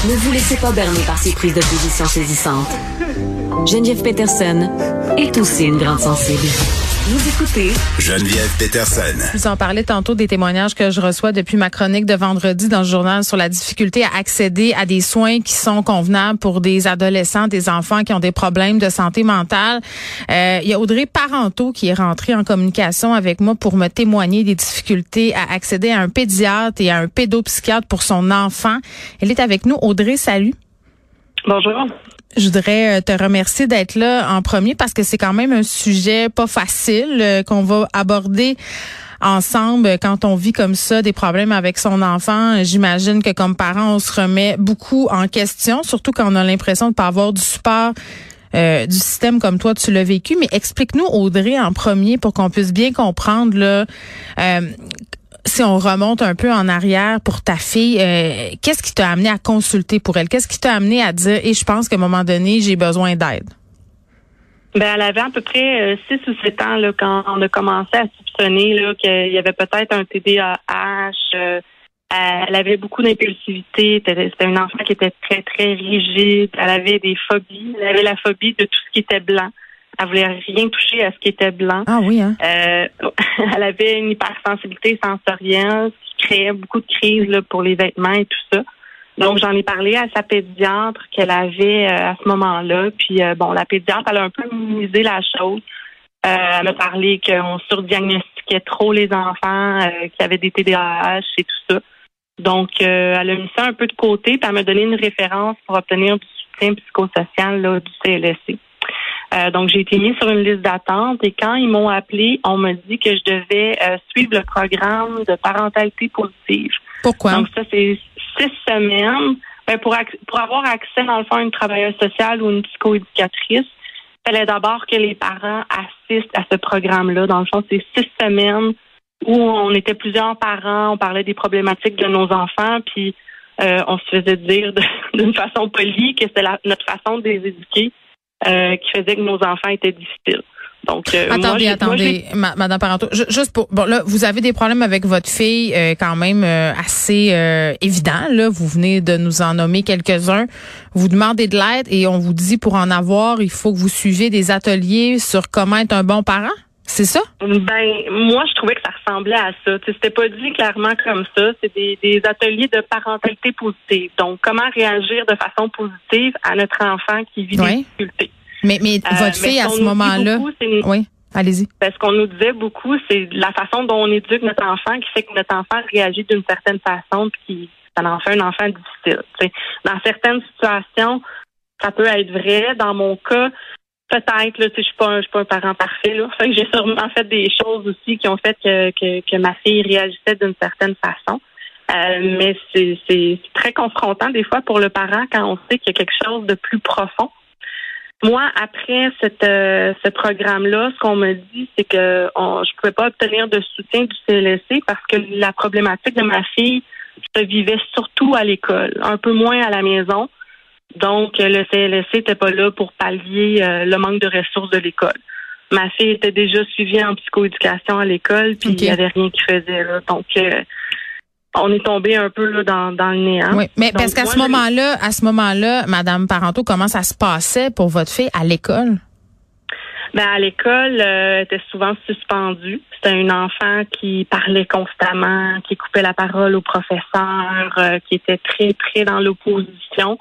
Ne vous laissez pas berner par ces prises de position saisissantes. Geneviève Peterson est aussi une grande sensible. Vous écoutez Geneviève Peterson. Vous en parlez tantôt des témoignages que je reçois depuis ma chronique de vendredi dans le journal sur la difficulté à accéder à des soins qui sont convenables pour des adolescents, des enfants qui ont des problèmes de santé mentale. Il y a Audrey Parenteau qui est rentrée en communication avec moi pour me témoigner des difficultés à accéder à un pédiatre et à un pédopsychiatre pour son enfant. Elle est avec nous. Audrey, salut. Bonjour. Je voudrais te remercier d'être là en premier parce que c'est quand même un sujet pas facile qu'on va aborder ensemble quand on vit comme ça des problèmes avec son enfant. J'imagine que comme parent, on se remet beaucoup en question, surtout quand on a l'impression de pas avoir du support du système comme toi, tu l'as vécu. Mais explique-nous, Audrey, en premier pour qu'on puisse bien comprendre là. Si on remonte un peu en arrière pour ta fille, qu'est-ce qui t'a amené à consulter pour elle? Qu'est-ce qui t'a amené à dire, et je pense qu'à un moment donné, j'ai besoin d'aide? Elle avait à peu près 6 ou 7 ans là, quand on a commencé à soupçonner là, qu'il y avait peut-être un TDAH. Elle avait beaucoup d'impulsivité. C'était une enfant qui était très, très rigide. Elle avait des phobies. Elle avait la phobie de tout ce qui était blanc. Elle voulait rien toucher à ce qui était blanc. Ah oui, hein? Elle avait une hypersensibilité sensorielle qui créait beaucoup de crises là, pour les vêtements et tout ça. Donc, j'en ai parlé à sa pédiatre qu'elle avait à ce moment-là. Puis, la pédiatre, elle a un peu minimisé la chose. Elle m'a parlé qu'on surdiagnostiquait trop les enfants qui avaient des TDAH et tout ça. Donc, elle a mis ça un peu de côté, puis elle m'a donné une référence pour obtenir du soutien psychosocial là, du CLSC. Donc, j'ai été mise sur une liste d'attente et quand ils m'ont appelé, on m'a dit que je devais suivre le programme de parentalité positive. Pourquoi? Donc, ça, c'est 6 semaines. Pour avoir accès, dans le fond, à une travailleuse sociale ou une psychoéducatrice, il fallait d'abord que les parents assistent à ce programme-là. Dans le fond, c'est 6 semaines où on était plusieurs parents, on parlait des problématiques de nos enfants, puis on se faisait dire d'une façon polie que c'était notre façon de les éduquer qui faisait que nos enfants étaient difficiles. Donc, attendez, Madame Parenteau, juste pour, là, vous avez des problèmes avec votre fille quand même assez évidents. Là, vous venez de nous en nommer quelques-uns. Vous demandez de l'aide et on vous dit pour en avoir, il faut que vous suiviez des ateliers sur comment être un bon parent. C'est ça? Moi, je trouvais que ça ressemblait à ça. C'était pas dit clairement comme ça. C'est des ateliers de parentalité positive. Donc, comment réagir de façon positive à notre enfant qui vit des difficultés. Mais votre fille, à ce moment-là... Oui, allez-y. Ce qu'on nous disait beaucoup, c'est la façon dont on éduque notre enfant qui fait que notre enfant réagit d'une certaine façon puis ça en fait un enfant difficile. T'sais. Dans certaines situations, ça peut être vrai. Dans mon cas, peut-être, là, je suis pas un parent parfait, là. Fait que j'ai sûrement fait des choses aussi qui ont fait que ma fille réagissait d'une certaine façon. Mais c'est très confrontant des fois pour le parent quand on sait qu'il y a quelque chose de plus profond. Moi, après ce programme-là, ce qu'on m'a dit, c'est que je pouvais pas obtenir de soutien du CLSC parce que la problématique de ma fille se vivait surtout à l'école, un peu moins à la maison. Donc, le CLSC n'était pas là pour pallier le manque de ressources de l'école. Ma fille était déjà suivie en psychoéducation à l'école, puis il n'y avait rien qui faisait là. Donc, on est tombé un peu là dans le néant. Oui, mais donc, parce qu'à ce moment-là, Madame Parenteau, comment ça se passait pour votre fille à l'école? À l'école, elle était souvent suspendue. C'était une enfant qui parlait constamment, qui coupait la parole au professeur, qui était très, très dans l'opposition.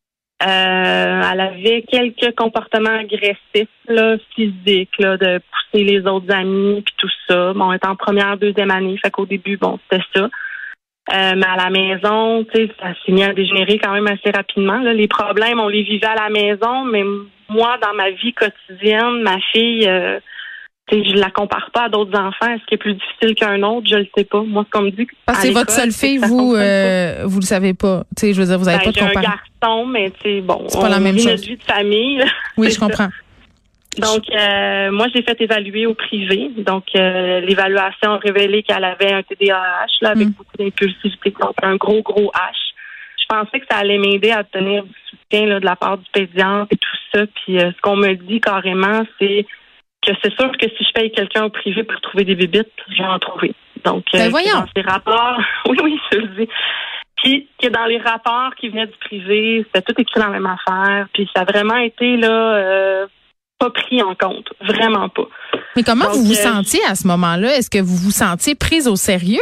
Elle avait quelques comportements agressifs, là, physiques, là, de pousser les autres amis, puis tout ça. Bon, elle était en première, deuxième année, fait qu'au début, c'était ça. Mais à la maison, tu sais, ça s'est mis à dégénérer quand même assez rapidement. Là. Les problèmes, on les vivait à la maison, mais moi, dans ma vie quotidienne, ma fille, je la compare pas à d'autres enfants. Est-ce qu'il est plus difficile qu'un autre? Je le sais pas. Moi, ce qu'on me dit... Parce que c'est votre seule fille, vous le savez pas. Tu sais, je veux dire, vous avez pas de comparaison. J'ai un garçon, mais tu sais, bon, c'est pas la même chose. Notre vie de famille. Là. Oui, je comprends. Donc, moi, je l'ai fait évaluer au privé. Donc, l'évaluation a révélé qu'elle avait un TDAH là, avec beaucoup d'impulsivité, donc un gros H. Je pensais que ça allait m'aider à obtenir du soutien là, de la part du pédiatre et tout ça. Puis, ce qu'on me dit carrément, c'est que c'est sûr que si je paye quelqu'un au privé pour trouver des bébites, je vais en trouver. Donc, voyons. dans ces rapports, oui, je le dis. Puis que dans les rapports qui venaient du privé, c'était tout écrit dans la même affaire. Puis ça a vraiment été là pas pris en compte. Vraiment pas. Mais comment Donc, vous vous sentiez à ce moment-là? Est-ce que vous vous sentiez prise au sérieux?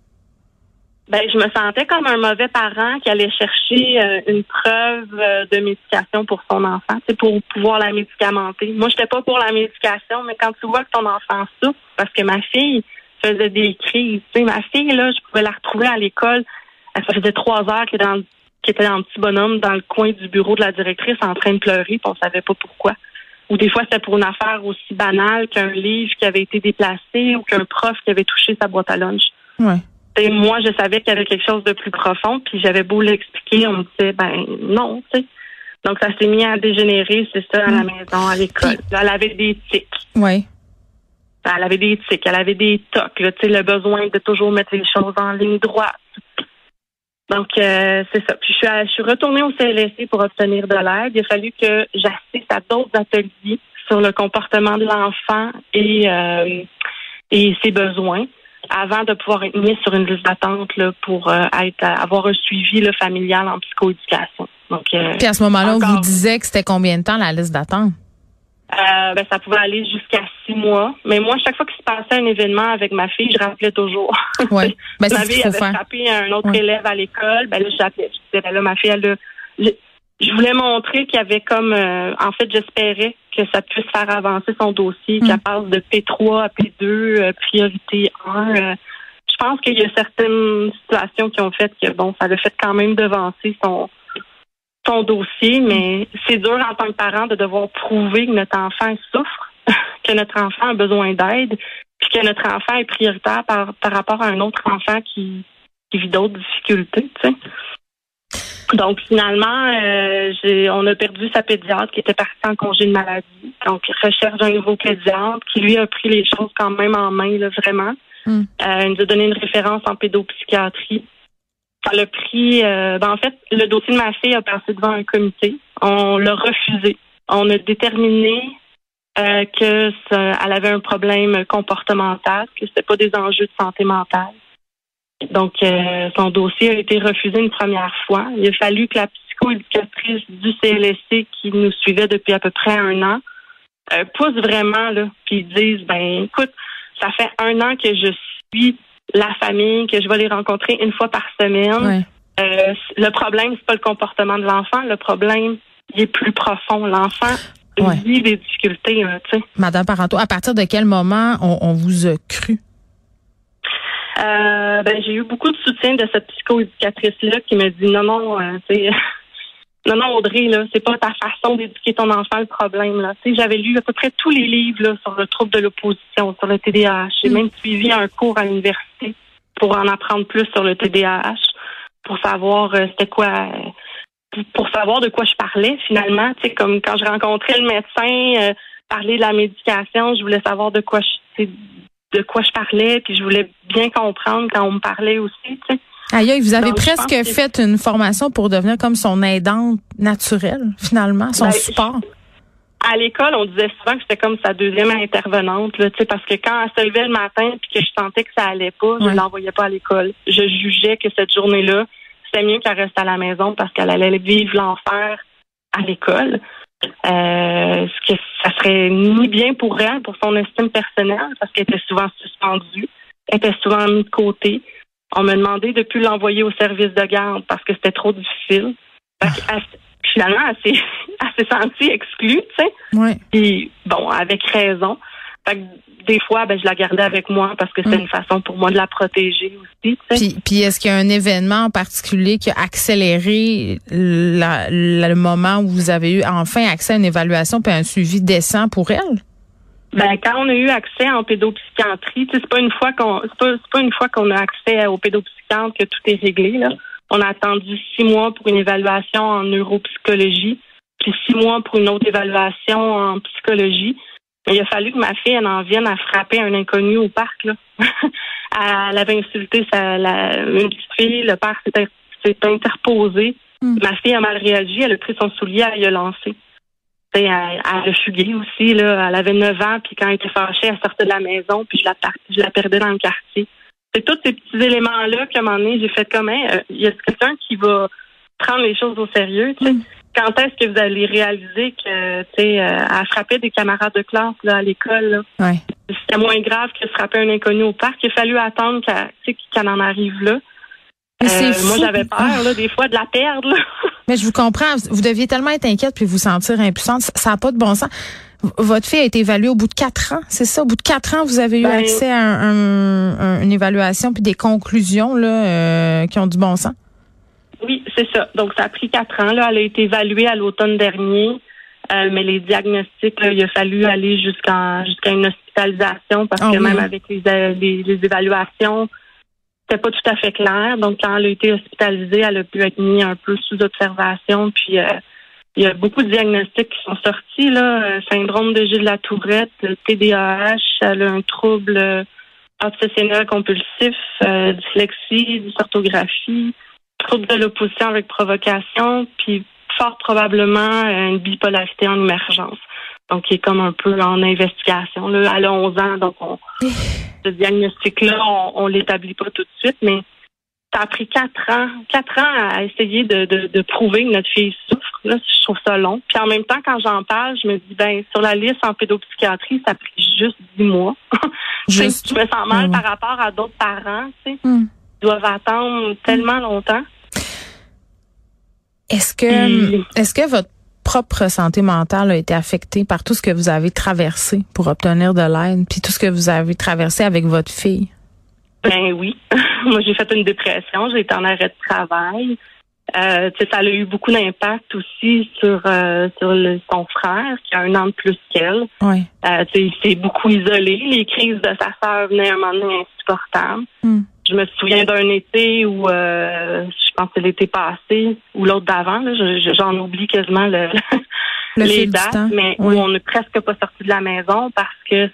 Ben, je me sentais comme un mauvais parent qui allait chercher une preuve de médication pour son enfant, c'est pour pouvoir la médicamenter. Moi, j'étais pas pour la médication, mais quand tu vois que ton enfant souffre, parce que ma fille faisait des crises, tu sais, ma fille, là, je pouvais la retrouver à l'école, elle faisait 3 heures qu'elle était dans le petit bonhomme dans le coin du bureau de la directrice en train de pleurer, puis on savait pas pourquoi. Ou des fois, c'était pour une affaire aussi banale qu'un livre qui avait été déplacé ou qu'un prof qui avait touché sa boîte à lunch. Ouais. Et moi, je savais qu'il y avait quelque chose de plus profond, puis j'avais beau l'expliquer, on me disait, ben non, tu sais. Donc, ça s'est mis à dégénérer, c'est ça, à la maison, à l'école. Là, elle avait des tics. Oui. Elle avait des tics, elle avait des tocs, là, tu sais, le besoin de toujours mettre les choses en ligne droite. Donc, c'est ça. Puis, je suis retournée au CLSC pour obtenir de l'aide. Il a fallu que j'assiste à d'autres ateliers sur le comportement de l'enfant et ses besoins, avant de pouvoir être mis sur une liste d'attente là, pour avoir un suivi là, familial en psychoéducation. Donc, puis à ce moment-là, on vous disait que c'était combien de temps la liste d'attente? Ben, ça pouvait aller jusqu'à 6 mois. Mais moi, chaque fois qu'il se passait un événement avec ma fille, je rappelais toujours. Oui. Ben, c'est ma ce qu'il fille faut avait faire. frappé un autre élève à l'école. Ben là, j'appelais. Je disais, ben là, ma fille, je voulais montrer qu'il y avait comme... en fait, j'espérais que ça puisse faire avancer son dossier, qu'elle passe de P3 à P2, priorité 1. Je pense qu'il y a certaines situations qui ont fait que, bon, ça l'a fait quand même devancer son dossier, mais c'est dur en tant que parent de devoir prouver que notre enfant souffre, que notre enfant a besoin d'aide, puis que notre enfant est prioritaire par rapport à un autre enfant qui vit d'autres difficultés, tu sais. Donc, finalement, on a perdu sa pédiatre qui était partie en congé de maladie. Donc, recherche d'un nouveau pédiatre qui, lui, a pris les choses quand même en main, là, vraiment. Il nous a donné une référence en pédopsychiatrie. Ça l'a pris... en fait, le dossier de ma fille a passé devant un comité. On l'a refusé. On a déterminé qu'elle avait un problème comportemental, que c'était pas des enjeux de santé mentale. Donc, son dossier a été refusé une première fois. Il a fallu que la psychoéducatrice du CLSC qui nous suivait depuis à peu près 1 an pousse vraiment, là, puis dise, ben, écoute, ça fait 1 an que je suis la famille, que je vais les rencontrer 1 fois par semaine. Ouais. Le problème, c'est pas le comportement de l'enfant. Le problème, il est plus profond. L'enfant vit des difficultés, tu sais. Madame Parenteau, à partir de quel moment on vous a cru? J'ai eu beaucoup de soutien de cette psychoéducatrice-là qui me dit non, Audrey, là, c'est pas ta façon d'éduquer ton enfant le problème, là. Tu sais, j'avais lu à peu près tous les livres, là, sur le trouble de l'opposition, sur le TDAH. J'ai même suivi un cours à l'université pour en apprendre plus sur le TDAH, pour savoir c'était quoi, pour savoir de quoi je parlais, finalement. Tu sais, comme quand je rencontrais le médecin, parler de la médication, je voulais savoir de quoi je parlais, puis je voulais bien comprendre quand on me parlait aussi, tu sais. Aïe, vous avez presque fait une formation pour devenir comme son aidante naturelle, finalement, son support. À l'école, on disait souvent que j'étais comme sa deuxième intervenante, là, tu sais, parce que quand elle se levait le matin puis que je sentais que ça allait pas, je l'envoyais pas à l'école. Je jugeais que cette journée-là, c'était mieux qu'elle reste à la maison parce qu'elle allait vivre l'enfer à l'école. Ce que ça serait ni bien pour elle, pour son estime personnelle, parce qu'elle était souvent suspendue, elle était souvent mise de côté. On m'a demandé de plus l'envoyer au service de garde parce que c'était trop difficile. Finalement, elle s'est sentie exclue, tu sais. Ouais. Puis, bon, avec raison. Fait que des fois, je la gardais avec moi parce que c'était une façon pour moi de la protéger aussi, tu sais. Puis est-ce qu'il y a un événement en particulier qui a accéléré le moment où vous avez eu enfin accès à une évaluation puis un suivi décent pour elle? Quand on a eu accès en pédopsychiatrie, c'est pas une fois qu'on a accès au pédopsychiatre que tout est réglé, là. On a attendu 6 mois pour une évaluation en neuropsychologie, puis 6 mois pour une autre évaluation en psychologie. Mais il a fallu que ma fille elle en vienne à frapper un inconnu au parc, là. Elle avait insulté une petite fille, le père s'est interposé. Ma fille a mal réagi, elle a pris son soulier, elle l'a lancé. Elle a fugué aussi, là. Elle avait 9 ans, puis quand elle était fâchée, elle sortait de la maison, puis je la perdais dans le quartier. c'est tous ces petits éléments-là qu'à un moment donné, j'ai fait comme, il y a quelqu'un qui va prendre les choses au sérieux, tu sais. Quand est-ce que vous allez réaliser que, tu sais, elle frappait des camarades de classe là, à l'école, là. Ouais. C'était moins grave que frapper un inconnu au parc. Il a fallu attendre qu'elle en arrive là. Moi, j'avais peur, là, des fois, de la perdre, là. Mais je vous comprends. Vous deviez tellement être inquiète puis vous sentir impuissante. Ça n'a pas de bon sens. Votre fille a été évaluée au bout de 4 ans, c'est ça? Au bout de 4 ans, vous avez eu accès à une évaluation puis des conclusions là qui ont du bon sens? Oui, c'est ça. Donc, ça a pris 4 ans. Là. Elle a été évaluée à l'automne dernier. Mais les diagnostics, là, il a fallu aller jusqu'à une hospitalisation parce que même avec les évaluations, c'était pas tout à fait clair. Donc, quand elle a été hospitalisée, elle a pu être mise un peu sous observation. Puis, il y a beaucoup de diagnostics qui sont sortis, là. Syndrome de Gilles Latourette, TDAH, elle a un trouble obsessionnel compulsif, dyslexie, dysorthographie, trouble de l'opposition avec provocation, puis fort probablement une bipolarité en émergence. Donc, qui est comme un peu en investigation. Là. Elle a 11 ans, donc ce diagnostic-là, on l'établit pas tout de suite, mais ça a pris 4 ans à essayer de prouver que notre fille souffre. Là, je trouve ça long. Puis en même temps, quand j'en parle, je me dis, sur la liste en pédopsychiatrie, ça a pris juste 10 mois. Je me sens mal par rapport à d'autres parents, tu sais. Ils doivent attendre tellement longtemps. Est-ce que votre propre santé mentale a été affectée par tout ce que vous avez traversé pour obtenir de l'aide, puis tout ce que vous avez traversé avec votre fille? Ben oui. Moi, j'ai fait une dépression. J'ai été en arrêt de travail. Ça a eu beaucoup d'impact aussi sur son frère, qui a 1 an de plus qu'elle. Oui. Il s'est beaucoup isolé. Les crises de sa sœur venaient à un moment donné insupportables. Je me souviens d'un été où, je pense que l'été passé, ou l'autre d'avant, là, j'en oublie quasiment les dates, mais où on n'est presque pas sorti de la maison parce que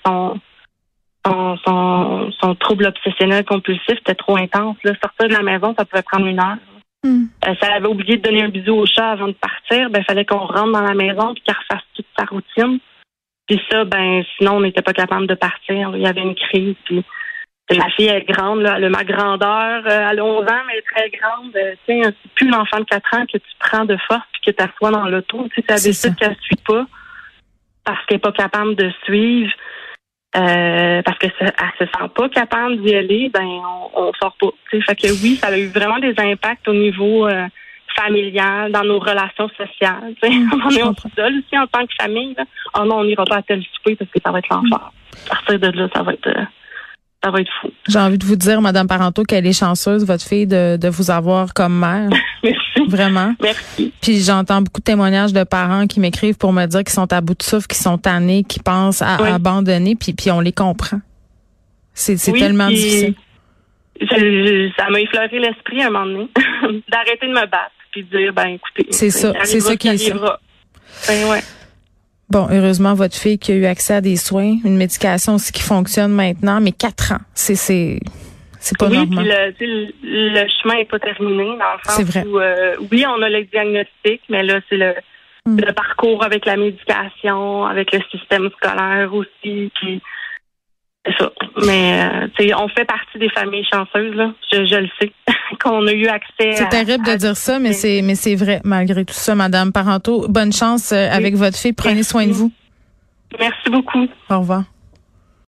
son trouble obsessionnel compulsif était trop intense. Là. Sortir de la maison, ça pouvait prendre 1 heure. Ça avait oublié de donner un bisou au chat avant de partir. Il fallait qu'on rentre dans la maison et qu'elle refasse toute sa routine. Puis ça, sinon, on n'était pas capable de partir. Là. Il y avait une crise. Puis ma fille est grande. Là. Elle a ma grandeur. Elle a 11 ans, mais elle est très grande. C'est plus l'enfant de 4 ans que tu prends de force et que tu t'assois dans l'auto. Tu décides qu'elle ne suit pas parce qu'elle n'est pas capable de suivre. Parce que elle se sent pas capable d'y aller, on sort pas. Fait que oui, ça a eu vraiment des impacts au niveau familial, dans nos relations sociales. On est seul aussi en tant que famille. Là. Oh non, on n'ira pas à tel souper parce que ça va être l'enfer. À partir de là, ça va être fou. J'ai envie de vous dire, Madame Parenteau, qu'elle est chanceuse, votre fille, de vous avoir comme mère. Merci. Vraiment. Merci. Puis j'entends beaucoup de témoignages de parents qui m'écrivent pour me dire qu'ils sont à bout de souffle, qu'ils sont tannés, qu'ils pensent à abandonner, puis on les comprend. C'est tellement difficile. Ça m'a effleuré l'esprit à un moment donné d'arrêter de me battre puis de dire, écoutez, c'est ça qui est ça. Ouais. Bon, heureusement, votre fille qui a eu accès à des soins, une médication aussi qui fonctionne maintenant, mais 4 ans, c'est pas normal. Puis le chemin est pas terminé, dans le sens c'est vrai. où, oui, on a le diagnostic, mais là, c'est le parcours avec la médication, avec le système scolaire aussi, puis c'est ça. Mais, on fait partie des familles chanceuses, là. Je le sais, qu'on a eu accès C'est terrible de dire ça, mais c'est vrai, malgré tout ça, Madame Parenteau. Bonne chance avec votre fille. Prenez soin de vous. Merci beaucoup. Au revoir.